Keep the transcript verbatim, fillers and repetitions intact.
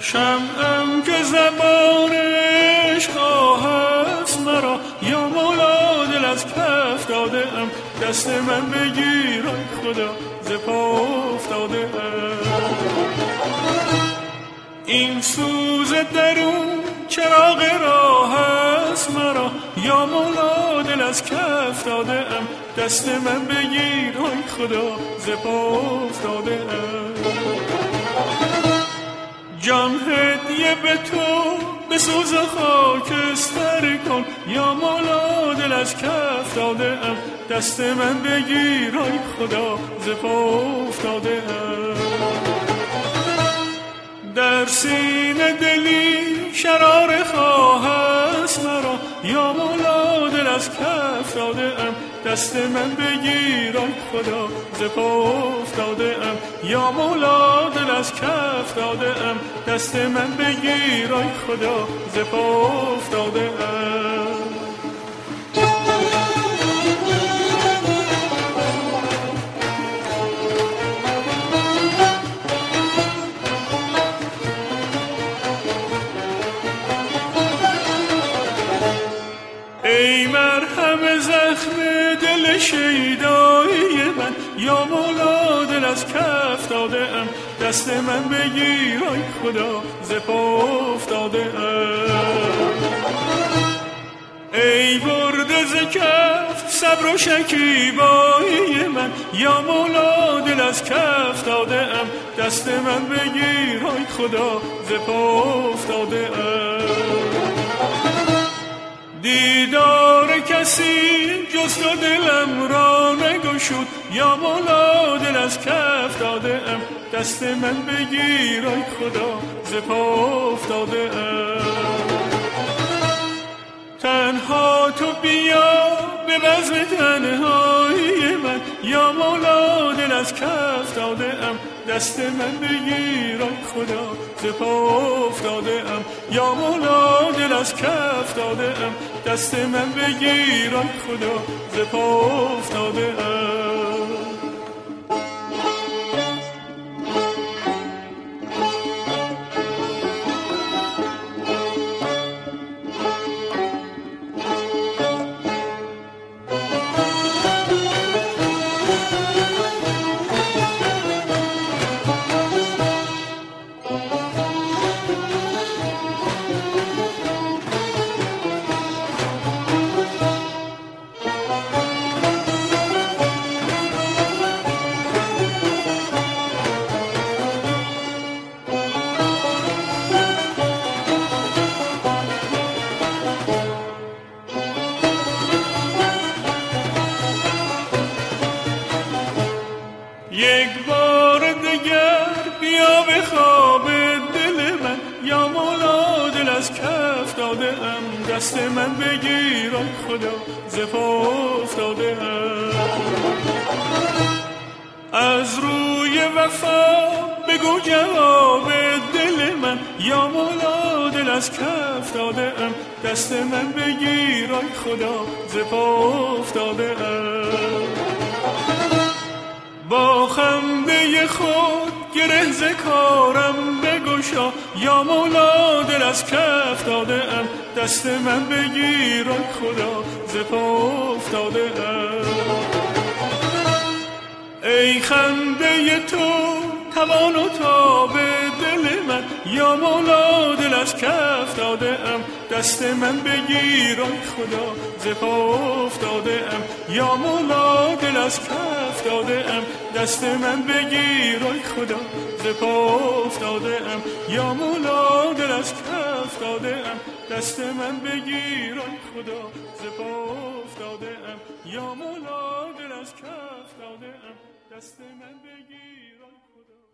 شمعم که زبانش آه است مرا، یا مولا دل از کف داده ام، دست من بگیر ای خدا ز پا افتاده ام. این سوز درون چراغ راه است مرا، یا مولا دل از کف داده ام، دست من بگیر ای خدا ز پا افتاده ام. جان هدیه به تو به سوز خاکستر کن، یا مولا دل از کف داده ام، دست من بگیر ای خدا ز پا افتاده ام. در سینه دلی شرار خواه است مرا، یا مولا دل از کف داده ام، دست من بگیر ای خدا ز پا افتاده ام، یا مولا دل از کف داده ام، دست من بگیر ای خدا ز پا افتاده ام. ای مرهم زخم دل شیدایی من، یا مولا دل از کف داده ام، دست من بگیر ای خدا ز پا افتاده ام. ای برده ز کف صبر و شکیبایی من، یا مولا دل از کف داده ام، دست من بگیر ای خدا ز پا افتاده ام. دیدار کسی جز تو دلم را نگشود، یا مولا دل از کف داده ام، دست من بگیر ای خدا ز پا افتاده ام. تنها تو بیا به بزم تنهایی من، یا مولا دل از کف داده ام، دست من بگیر ای خدا ز پا افتاده ام، یا مولا دل از کف داده ام، دست من بگیر ای خدا ز پا افتاده ام. یک بار دیگر بیا به خواب دل من، یا مولا دل از کف داده ام، دست من بگیر ای خدا ز پا افتاده ام. از روی وفا بگو جواب دل من، یا مولا دل از کف داده ام، دست من بگیر ای خدا ز پا افتاده ام. با خنده خود گره ز کارم بگشا، یا مولا دل از کف داده ام، دست من بگیر ای خدا ز پا افتاده ام. ای خنده تو توان و تاب دل من، یا مولا دل از کف داده ام، دست من بگیر ای خدا ز پا افتاده ام، یا مولا دل از کف داده ام، دست من بگیر ای خدا ز پا افتاده ام، یا مولا دل از کف داده ام، دست من بگیر ای خدا ز پا افتاده ام، یا مولا دل از کف داده ام، دست من بگیر ای خدا.